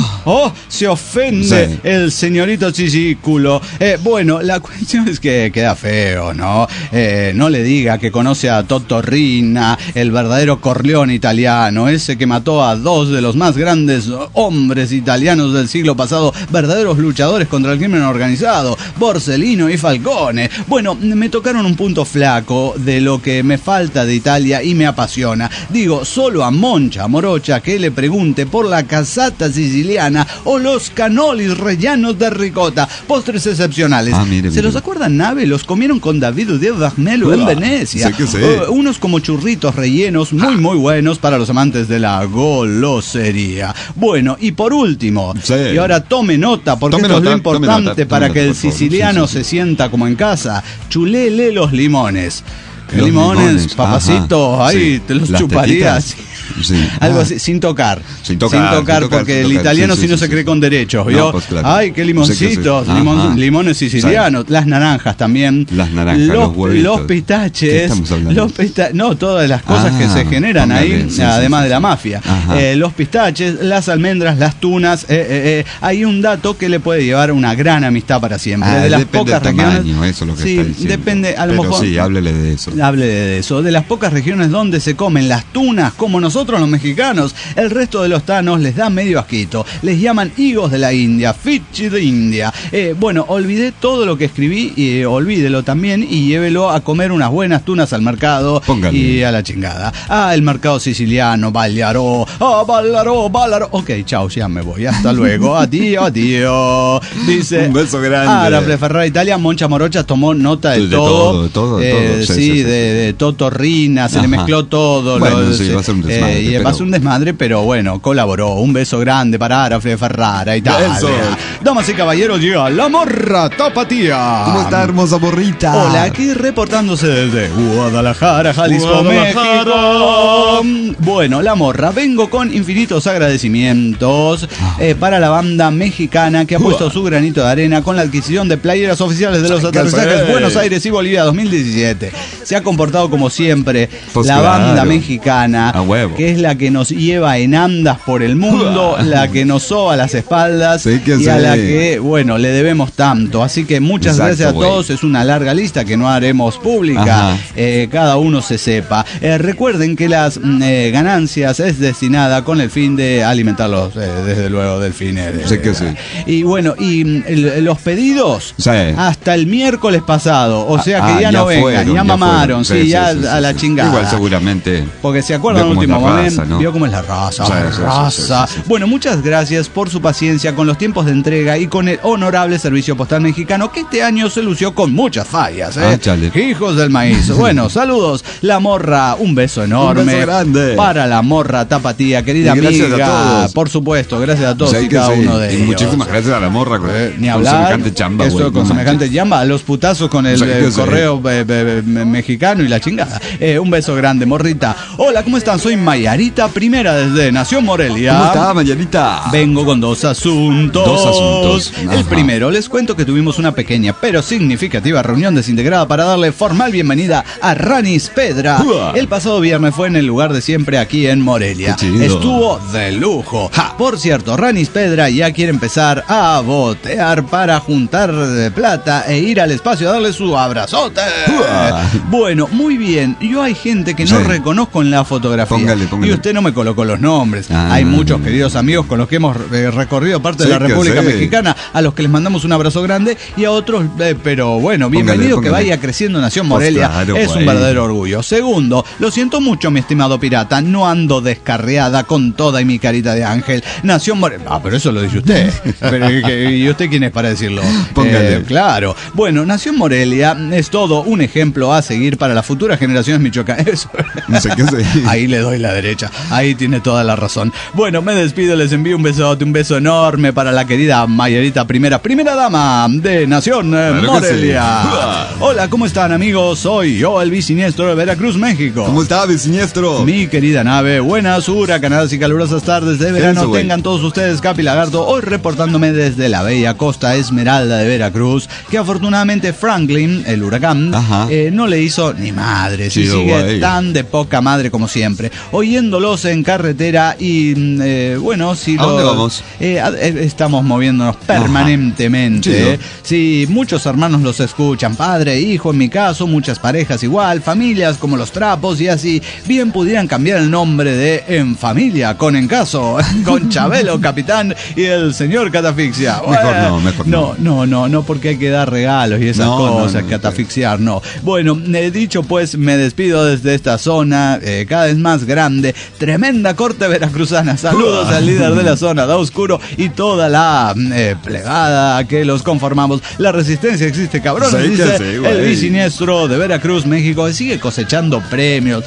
se ofende Sí. el señorito Chisículo. Bueno, la cuestión es que queda feo, ¿no? No le diga que conoce a Toto Rina, el verdadero Corleone italiano, ese que mató a dos de los más grandes hombres italianos del siglo pasado, verdaderos luchadores contra el crimen organizado, Borsellino y Falcone. Bueno, me tocaron un punto flaco de lo que me falta de Italia y me apasiona. Digo, solo a Moncha Morocha que le pregunte por la casata siciliana o los canolis rellenos de ricota, postres excepcionales. Mire, ¿Se los acuerdan, Nave? Los comieron con David de Bagnello en Venecia. Sí que sí. Unos como churritos rellenos muy buenos para los amantes de la golosería. Bueno, y por último, Sí. y ahora tome nota, porque Tome esto es lo nota, tome importante nota, para tome que nota, el por favor. siciliano Sí, sí, se sienta como en casa. Chulele los limones. Los limones, Papacito, ajá, ahí sí. te los Las chuparías. tetitas. Sí. Algo así, sin tocar, Sin tocar, porque sin el tocar. italiano Sí, si no sí, se sí. cree con derechos, No, ¿vio? pues claro. Ay, qué limoncitos, Sí que sí. Ajá. limones sicilianos, las naranjas también. Las naranjas, los huevitos. Los ¿Qué pistaches, estamos hablando? no, todas las cosas que se generan póngale, ahí, sí, además sí, de la sí. mafia. Ajá. Los pistaches, las almendras, las tunas, hay un dato que le puede llevar una gran amistad para siempre. De las depende pocas del tamaño, regiones, eso es lo que sí, está diciendo. depende, a lo Pero mejor. sí, háblele de eso. Hable de eso, de las pocas regiones donde se comen las tunas como no nosotros los mexicanos. El resto de los tanos les da medio asquito. Les llaman higos de la India, fichi de India. Bueno, olvidé todo lo que escribí, olvídelo también y llévelo a comer unas buenas tunas al mercado. Póngale. Y a la chingada. El mercado siciliano, Ballaró. Ballaró. Ok, chao, ya me voy. Hasta luego. Adiós. Dice. Un beso grande. Rafle Ferrara Italia, Moncha Morocha tomó nota de todo. Sí, de Totorrina, se le mezcló todo. Bueno, sí, va a ser un desmadre. Y va a ser un desmadre, pero bueno, colaboró. Un beso grande para Rafle Ferrara Italia. Beso. Damas y caballeros, llega la morra tapatía. ¿Cómo está, hermosa morrita? Hola, aquí reportándose desde Guadalajara, Jalisco, México. Bueno, la morra, vengo con infinitos agradecimientos para la banda mexicana que ha puesto su granito de arena con la adquisición de playeras oficiales de los aterrizajes Buenos Aires y Bolivia 2017. Se ha comportado como siempre Pues la claro. banda mexicana, A huevo. que es la que nos lleva en andas por el mundo, la que nos soba las espaldas Sí que y sí. a la que, bueno, le debemos tanto. Así que muchas Exacto, gracias a güey. todos. Es una larga lista que no haremos pública. Ajá. Cada uno se sepa. Recuerden que las ganancias es destinada con el fin de alimentarlos, desde luego, delfines. Sí que sí. Y bueno, los pedidos Sí. hasta el miércoles pasado. O sea que ya no vengan, fueron, ya mamaron, fueron. sí, ya a la chingada. Igual seguramente. Porque se acuerdan en Vio el cómo último es la momento, raza, ¿no? vio cómo es la raza, Sí. Bueno, muchas gracias por su paciencia con los tiempos de entrega y con el honorable servicio postal mexicano que este año se lució con muchas fallas, Chale. Hijos del maíz. Bueno, saludos, la morra, un beso enorme. Un beso grande. Para la morra tapatía, querida Y gracias amiga. a todos. Por supuesto, gracias a todos Sí y que cada sí. uno de Y ellos. muchísimas gracias a la morra. Ni con hablar, semejante chamba, esto güey, con no semejante chamba, a los putazos con el Sí que sí. correo mexicano y la chingada. Un beso grande, morrita. Hola, ¿cómo están? Soy Mayarita Primera desde Nación Morelia. ¿Cómo está, Mayanita? Vengo con dos asuntos. Dos asuntos. El Ajá. primero, les cuento que tuvimos una pequeña pero significativa reunión desintegrada para darle formal bienvenida a Ranis Pedra. Uah. El pasado viernes fue en el lugar de siempre aquí en Morelia. Qué chido. Estuvo de lujo. Por cierto, Ranis Pedra ya quiere empezar a botear para juntar plata e ir al espacio a darle su abrazote. Uah. Bueno, muy bien. Yo hay gente que no Sí. reconozco en la fotografía. Póngale. Y usted no me colocó los nombres. Ah. Hay muchos queridos amigos con los que hemos recorrido parte de Sí la que República sí. Mexicana, a los que les mandamos un abrazo grande y a otros, pero bueno, bienvenido, Póngale. que vaya creciendo Nación Pues Morelia. claro, es un güey. verdadero orgullo. Segundo, lo siento mucho, mi estimado pirata, no ando descarriada con toda y mi carita de ángel. Nación Morelia. Pero eso lo dice usted. Pero, ¿y usted quién es para decirlo? Póngale. Claro. Bueno, Nación Morelia es todo un ejemplo a seguir para las futuras generaciones michoacanas. Eso. No sé qué sé. Ahí le doy la derecha. Ahí tiene toda la razón. Bueno, me despido, les envío un besote, un beso enorme para la querida Mayarita primera dama de Nación Claro que Morelia. sí. Hola, ¿cómo están, amigos? Soy yo, el bisiniestro de Veracruz, México. ¿Cómo está, siniestro? Mi querida nave, buenas huracanadas y calurosas tardes de verano Eso, güey. tengan todos ustedes, Capi Lagarto, hoy reportándome desde la bella costa Esmeralda de Veracruz, que afortunadamente Franklin, el huracán, Ajá. no le hizo ni madre, si Chido, sigue güey. tan de poca madre como siempre, oyéndolos en carretera y bueno, si ¿A dónde vamos? Estamos moviéndonos permanentemente. Chido. Sí, muchos hermanos los escuchan, padre, hijo, en mi caso, muchas parejas igual, familias como los trapos y así, bien pudieran cambiar el nombre de En Familia, con En Caso, con Chabelo, Capitán y el señor Catafixia. Mejor no. No, porque hay que dar regalos y esas cosas, catafixiar, no. Bueno, dicho pues, me despido desde esta zona, cada vez más grande, tremenda corte veracruzana. Saludos al líder de la zona, Da Oscuro, y toda la plegada que los conformamos. La resistencia existe, cabrón, Sí que dice sí, güey. el bisiniestro de Veracruz, México, que sigue cosechando premios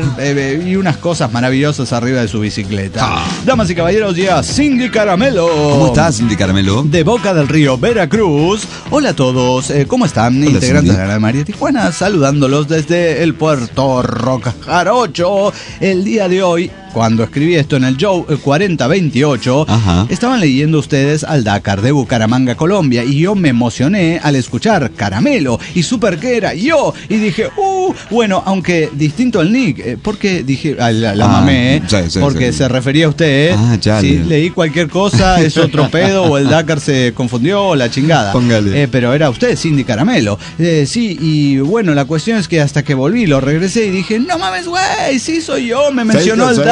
y unas cosas maravillosas arriba de su bicicleta. Damas y caballeros, ya Cindy Caramelo. ¿Cómo estás, Cindy Caramelo? De Boca del Río, Veracruz. Hola a todos, ¿cómo están? Hola, Integrantes Cindy. de la María Tijuana, saludándolos desde el puerto Roca Jarocho. El día de hoy, cuando escribí esto en el Joe 4028, Ajá. estaban leyendo ustedes al Dakar de Bucaramanga, Colombia, y yo me emocioné al escuchar Caramelo y Super que era yo, y dije, bueno, aunque distinto al nick, porque dije, la mamé, sí, porque sí. se refería a usted, chale. si leí cualquier cosa, es otro pedo, o el Dakar se confundió, o la chingada. Póngale. Pero era usted, Cindy Caramelo. Sí, y bueno, la cuestión es que hasta que volví, lo regresé y dije, no mames, güey, sí soy yo, me mencionó Sí, el sí. Dakar.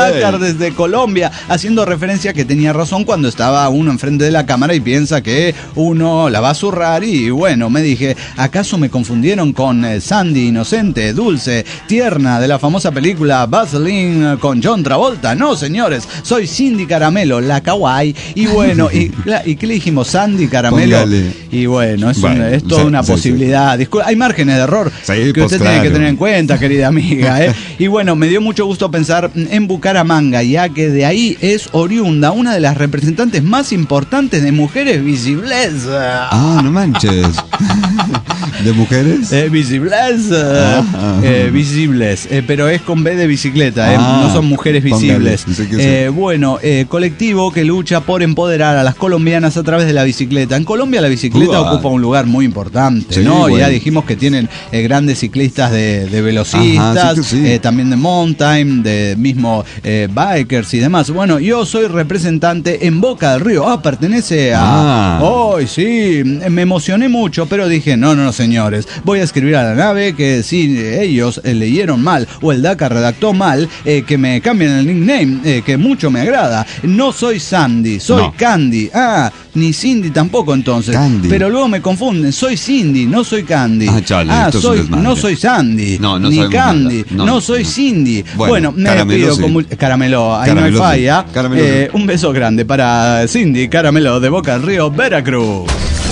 Dakar desde Colombia, haciendo referencia que tenía razón cuando estaba uno enfrente de la cámara y piensa que uno la va a zurrar. Y bueno, me dije, ¿acaso me confundieron con Sandy inocente, dulce, tierna de la famosa película Vaseline con John Travolta? No, señores, soy Cindy Caramelo, la kawaii. Y bueno, ¿y qué le dijimos? Sandy Caramelo. Póngale. Y bueno, es toda una posibilidad. Hay márgenes de error que usted tiene que tener en cuenta, querida amiga. Y bueno, me dio mucho gusto pensar en Bucaramanga, ya que de ahí es oriunda una de las representantes más importantes de mujeres visibles. Ah, no manches. ¿De mujeres? Visibles. Visibles. Pero es con B de bicicleta, no son mujeres visibles. Bueno, colectivo que lucha por empoderar a las colombianas a través de la bicicleta. En Colombia la bicicleta ocupa un lugar muy importante, sí, ¿no? Bueno. Ya dijimos que tienen grandes ciclistas de velocistas, ajá, sí. También de mountain, de mismo bikers y demás. Bueno, yo soy representante en Boca del Río. Pertenece a... sí, me emocioné mucho, pero dije, no, señores, voy a escribir a la nave que si ellos leyeron mal o el Dakar redactó mal, que me cambien el nickname, que mucho me agrada. No soy Sandy, soy Candy. Ni Cindy tampoco entonces. Candy. Pero luego me confunden, soy Cindy, no soy Candy. No soy Sandy, ni Candy, no soy Cindy. Bueno, me despido con Caramelo, ahí no hay falla. Un beso grande para Cindy Caramelo de Boca del Río, Veracruz.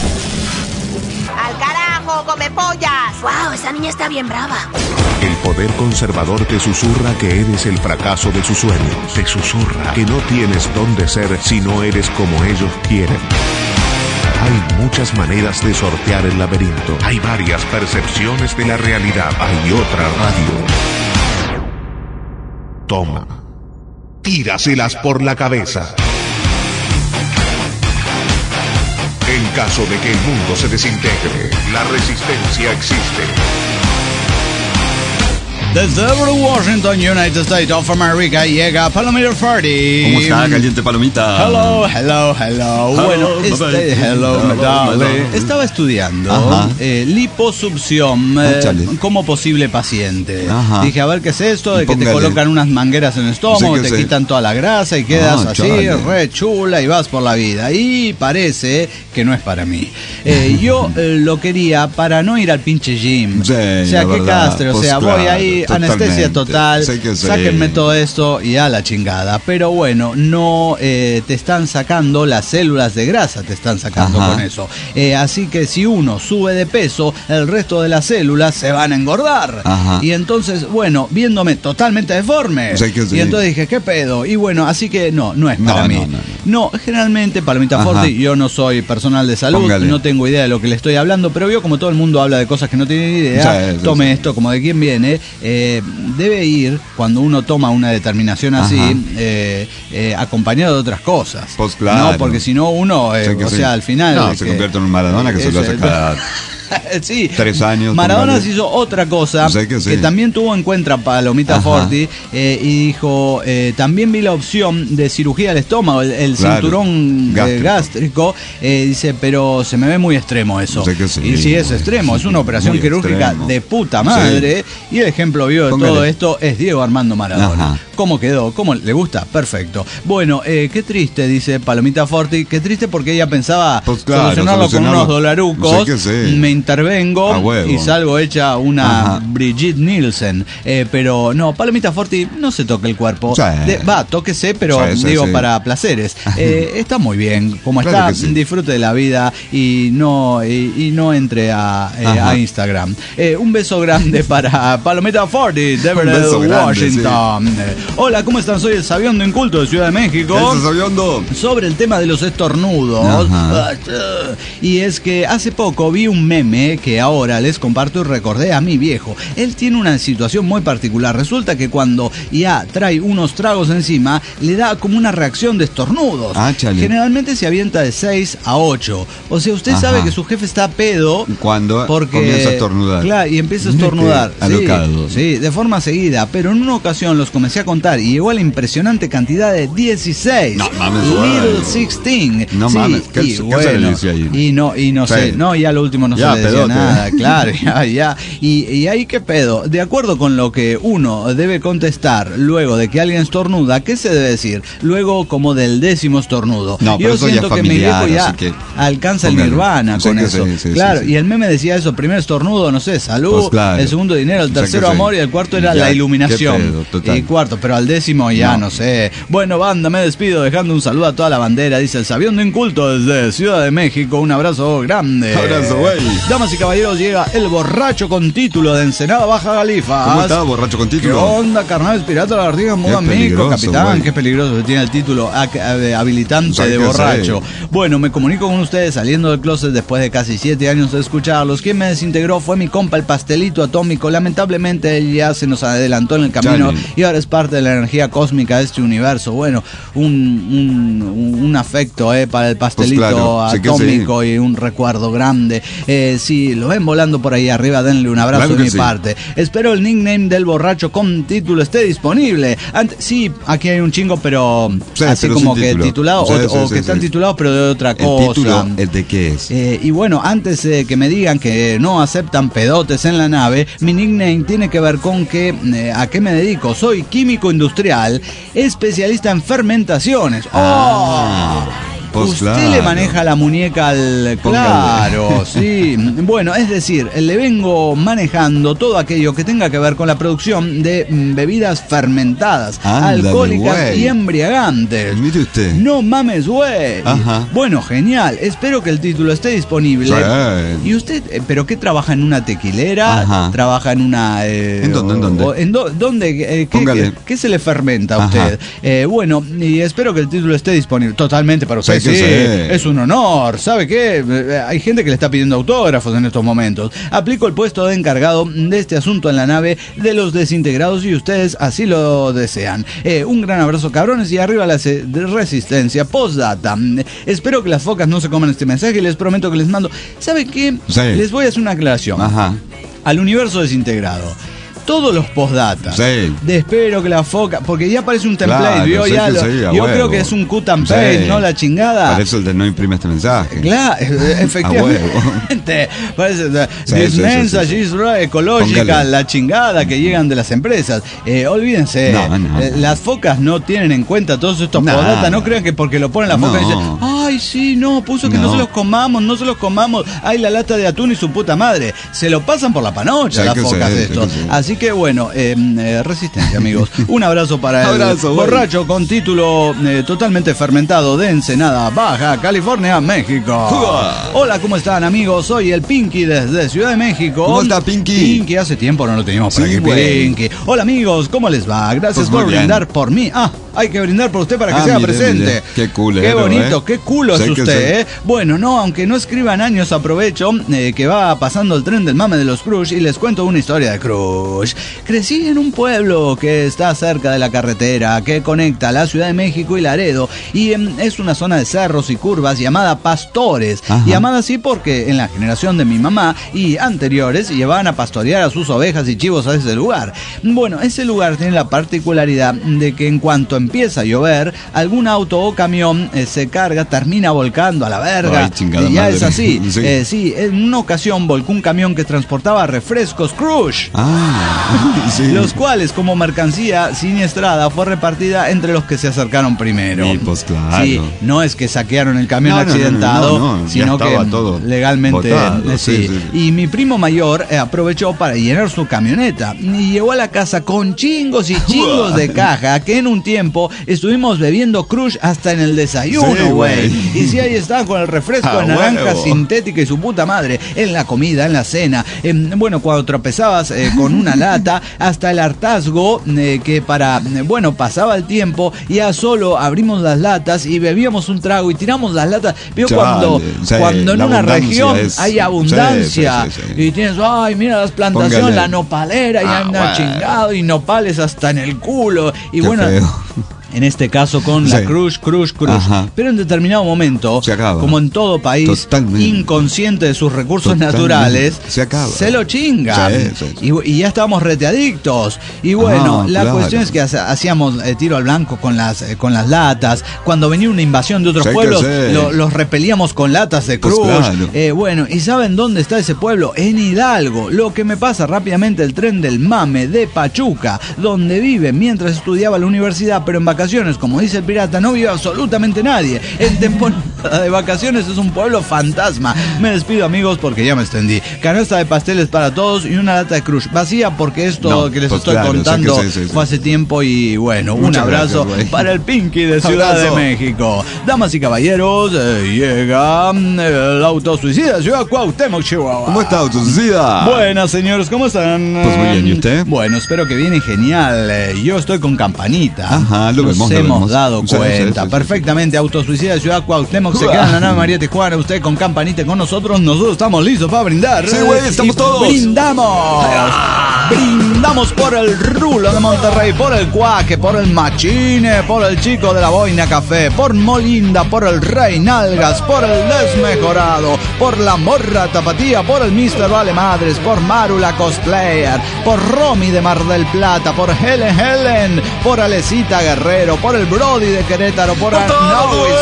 ¡Al carajo, come pollas! ¡Wow! Esa niña está bien brava. El poder conservador te susurra que eres el fracaso de sus sueños. Te susurra que no tienes dónde ser si no eres como ellos quieren. Hay muchas maneras de sortear el laberinto. Hay varias percepciones de la realidad. Hay otra radio. Toma. Tíraselas por la cabeza. En caso de que el mundo se desintegre, la resistencia existe. Desde Washington, United States of America, llega Palomita Farty. ¿Cómo está, caliente palomita? Hello. Bueno, estaba estudiando liposucción como posible paciente. Ajá. Dije, a ver qué es esto, de que te colocan unas mangueras en el estómago, te quitan toda la grasa y quedas así, re chula y vas por la vida. Y parece que no es para mí. Yo lo quería para no ir al pinche gym. Sí, o sea, qué castre, o sea, voy ahí, anestesia total, sáquenme todo esto y a la chingada. Pero bueno, no te están sacando las células de grasa, te están sacando con eso. Así que si uno sube de peso, el resto de las células se van a engordar. Y entonces, bueno, viéndome totalmente deforme. Y entonces dije, ¿qué pedo? Y bueno, así que no es para mí. No, generalmente, Palomita Forti, yo no soy personal de salud, no tengo idea de lo que le estoy hablando, pero yo, como todo el mundo habla de cosas que no tiene ni idea, tome esto como de quién viene. Debe ir, cuando uno toma una determinación así, acompañado de otras cosas. Pues claro. No, porque si no uno, o sea, al final... se convierte en un Maradona que se lo hace cada... Sí, 3 años. Maradona se hizo otra cosa que también tuvo en cuenta Palomita Forti, y dijo, también vi la opción de cirugía del estómago, el cinturón gástrico. Dice, pero se me ve muy extremo eso. Y si es extremo, es una operación quirúrgica de puta madre. Y el ejemplo vivo de todo esto es Diego Armando Maradona. ¿Cómo quedó? ¿Cómo le gusta? Perfecto. Bueno, qué triste, dice Palomita Forti, qué triste porque ella pensaba solucionarlo con unos dolarucos. Me intervengo y salgo hecha una Brigitte Nielsen, pero no, Palomita Forti no se toca el cuerpo, tóquese, pero digo para placeres. Está muy bien como está, disfrute de la vida y no entre a Instagram. Un beso grande para Palomita Forti de Washington. Hola, ¿cómo están? Soy el Sabiondo Inculto de Ciudad de México. Sobre el tema de los estornudos. Y es que hace poco vi un meme que ahora les comparto y recordé a mi viejo. Él tiene una situación muy particular. Resulta que cuando ya trae unos tragos encima, le da como una reacción de estornudos. Generalmente se avienta de 6 a 8. O sea, usted sabe que su jefe está pedo cuando comienza a estornudar. Claro, y empieza a estornudar. Sí, de forma seguida. Pero en una ocasión los comencé a contar y llegó a la impresionante cantidad de 16. No mames, Little 16. No mames, ¿qué se le dice ahí? Y no sé. No, ya lo último no sé. se decía pedote. nada, claro, ya. Y ahí qué pedo, de acuerdo con lo que uno debe contestar luego de que alguien estornuda, ¿qué se debe decir? Luego como del 10º estornudo. No, pero yo eso ya siento es que mi familiar, viejo ya así que alcanza el póngale. nirvana Sí con que eso. sí, claro, sí. y el meme decía eso, primer estornudo, no sé, salud, Pues claro. el segundo dinero, el O sea que tercero sí. amor y el cuarto era Ya, la iluminación. qué pedo, total. Y cuarto, pero al 10º ya no sé. Bueno, banda, me despido dejando un saludo a toda la bandera, dice el Sabiendo Inculto desde Ciudad de México, un abrazo grande. Abrazo, güey. Damas y caballeros, llega el borracho con título de Ensenada Baja Galifas. ¿Cómo está, borracho con ¿Qué título? onda, carnal? Pirata la Artigas, Qué Mozambique, peligroso, capitán, güey. qué peligroso, tiene el título habilitante O sea, de que borracho. sé. Bueno, me comunico con ustedes saliendo del closet después de casi 7 años de escucharlos. Quien me desintegró fue mi compa el pastelito atómico. Lamentablemente él ya se nos adelantó en el camino Chale. y ahora es parte de la energía cósmica de este universo. Bueno, un afecto para el pastelito Pues claro, sí que atómico y un recuerdo grande. Si lo ven volando por ahí arriba, denle un abrazo Claro de que mi sí. parte. Espero el nickname del borracho con título esté disponible. Sí, aquí hay un chingo, pero Sí, así pero como sin que título. titulado Sí, o sí, que sí, están sí. titulados pero de otra El cosa. título, ¿el de qué es? Y bueno, antes de que me digan que no aceptan pedotes en la nave, mi nickname tiene que ver con que a qué me dedico. Soy químico industrial, especialista en fermentaciones. Pues Usted claro. le maneja la muñeca al... Póngale. Claro, sí. Bueno, es decir, le vengo manejando todo aquello que tenga que ver con la producción de bebidas fermentadas, Ándale, alcohólicas güey. y embriagantes. Mire usted. No mames, güey. Ajá. Bueno, genial. Espero que el título esté disponible. Sí. ¿Y usted, pero qué trabaja en una tequilera? Ajá. ¿Trabaja en una... ¿En dónde? ¿En dónde? ¿Dónde? Póngale. ¿Qué se le fermenta a Ajá. usted? Bueno, y espero que el título esté disponible. Totalmente para usted, Sí que sí. sí. Es un honor. ¿Sabe qué? Hay gente que le está pidiendo autógrafos en estos momentos. Aplico el puesto de encargado de este asunto en la nave de los desintegrados y ustedes así lo desean. Un gran abrazo, cabrones, y arriba la resistencia. Postdata. Espero que las focas no se coman este mensaje y les prometo que les mando... ¿Sabe qué? Sí. Les voy a hacer una aclaración. Ajá. Al universo desintegrado. Todos los postdata. Sí. De espero que la foca. Porque ya parece un template, Claro, ¿vio? sí Ya que lo- sí, a yo huevo. creo que es un cut and paste, Sí. ¿no? La chingada. Para eso el de no imprime este mensaje. Claro, efectivamente. Parece Sí, this sí, message sí, sí. is ecológica, Póngale. la chingada que llegan de las empresas. Olvídense, No, no. las focas no tienen en cuenta todos estos Nada. postdata. No crean que porque lo ponen la foca No. dicen, ay, sí, no, puso que no No. se los comamos, no se los comamos. Ay, la lata de atún y su puta madre. Se lo pasan por la panocha Sí las que focas sí, esto. sí que sí. Así que bueno, resistencia, amigos. Un abrazo para el Abrazo, güey. borracho con título totalmente fermentado de Ensenada, Baja California, México. Hola, ¿cómo están, amigos? Soy el Pinky desde Ciudad de México. ¿Cómo está, Pinky? Pinky, hace tiempo no lo teníamos por Sí, aquí, güey. Pinky. Hola, amigos, ¿cómo les va? Gracias Pues por muy bien. brindar por mí. Hay que brindar por usted para que Ah, sea mire, presente. mire. Qué culero, Qué bonito, qué culo es Sí que usted, sí. ¿eh? Bueno, no, aunque no escriban años, aprovecho que va pasando el tren del mame de los Crush y les cuento una historia de Crush. Crecí en un pueblo que está cerca de la carretera que conecta la Ciudad de México y Laredo y es una zona de cerros y curvas llamada Pastores. Ajá. Llamada así porque en la generación de mi mamá y anteriores llevaban a pastorear a sus ovejas y chivos a ese lugar. Bueno, ese lugar tiene la particularidad de que en cuanto empieza a llover, algún auto o camión se carga, termina volcando a la verga. Ay, chingada Ya madre. es así. Sí. Sí, en una ocasión volcó un camión que transportaba refrescos Crush. Sí. Los cuales, como mercancía siniestrada, fue repartida entre los que se acercaron primero. Y pues claro. Sí, no es que saquearon el camión No, no, accidentado, no, ya sino que estaba todo legalmente botado, sí. sí. Y mi primo mayor aprovechó para llenar su camioneta y llegó a la casa con chingos y chingos de caja que en un tiempo estuvimos bebiendo Crush hasta en el desayuno, Sí, güey. güey. Y si ahí estaba con el refresco Ah, de naranja huevo. sintética y su puta madre, en la comida, en la cena. Bueno, cuando tropezabas con una lata, hasta el hartazgo que para, bueno, pasaba el tiempo, ya solo abrimos las latas y bebíamos un trago y tiramos las latas. Vio Chale, sí, cuando en la una abundancia región es- hay abundancia sí, sí, sí. y tienes, ay, mira las plantaciones, Póngale. la nopalera y anda bueno. chingado y nopales hasta en el culo. Y Qué bueno, feo. en este caso con la Crush. Ajá. Pero en determinado momento, se acaba. Como en todo país, Totalmente. Inconsciente de sus recursos naturales, se acaba. Se lo chingan. Sí. Y ya estábamos reteadictos. Y bueno, la claro. cuestión es que hacíamos tiro al blanco con las latas. Cuando venía una invasión de otros pueblos, los repelíamos con latas de Crush. Pues claro. Bueno, ¿y saben dónde está ese pueblo? En Hidalgo. Lo que me pasa rápidamente, el tren del mame de Pachuca, donde vive mientras estudiaba en la universidad, pero en vacaciones, como dice el pirata, no vive absolutamente nadie. En temporada de vacaciones es un pueblo fantasma. Me despido, amigos, porque ya me extendí. Canasta de pasteles para todos y una lata de Crush vacía, porque esto que les estoy contando fue hace tiempo. Y bueno, un abrazo para el Pinky de Ciudad de México. Damas y caballeros, llega el autosuicida Ciudad Cuauhtémoc, Chihuahua. ¿Cómo está, autosuicida? Buenas, señores, ¿cómo están? Pues muy bien, ¿y usted? Bueno, espero que viene genial. Yo estoy con Campanita. Ajá, lo Nos vemos. hemos dado cuenta. Sí. Perfectamente, autosuicida de Ciudad Cuauhtémoc se queda en la nave María Tijuana. Usted con Campanita y con nosotros estamos listos para brindar. Sí, güey, estamos todos. Brindamos por el Rulo de Monterrey, por el Cuaque, por el Machine, por el Chico de la Boina Café, por Molinda, por el Rey Nalgas, por el Desmejorado, por la Morra Tapatía, por el Mr. Vale Madres, por Maru la Cosplayer, por Romy de Mar del Plata, por Helen, por Alecita Guerrero, por el Brody de Querétaro, por Arnauis,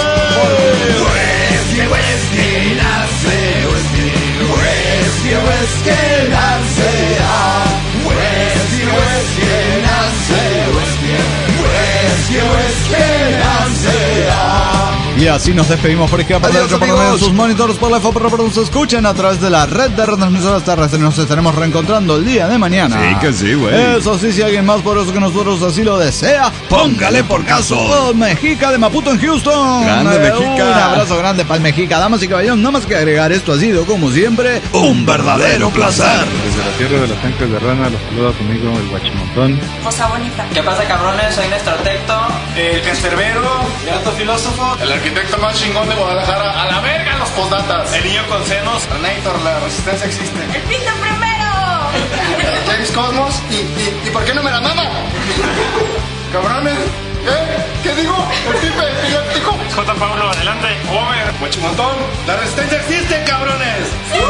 Y así nos despedimos por izquierda, por derecha, por medio de sus monitores, por la FO, por nos escuchen a través de la red de retransmisoras terrestres. Nos estaremos reencontrando el día de mañana. Sí, que sí, güey. Eso sí, si alguien más poderoso que nosotros así lo desea, póngale por caso. Mexica de Maputo en Houston. Grande Mexica. Un abrazo grande para el Mexica. Damas y caballeros, nada más que agregar, esto ha sido, como siempre, un verdadero placer. Desde la tierra de los tanques de rana, los saluda tu amigo el Guachimontón. Cosa bonita. ¿Qué pasa, cabrones? Soy Néstor Tecto, el cancerbero, el alto filósofo, el arquitecto más chingón de Guadalajara. A la verga los postdatas. El niño con senos. Renator, la resistencia existe. ¡El pito primero! James Cosmos. ¿Y por qué no me la mama? Cabrones. ¿Qué digo? El pipe epiléptico. J. Pablo, adelante. Homer, Guachimontón. La resistencia existe, cabrones.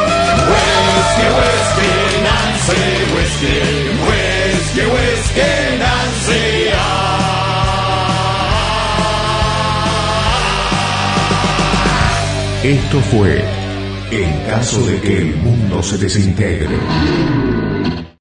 Whiskey, Nancy. Esto fue En caso de que el mundo se desintegre.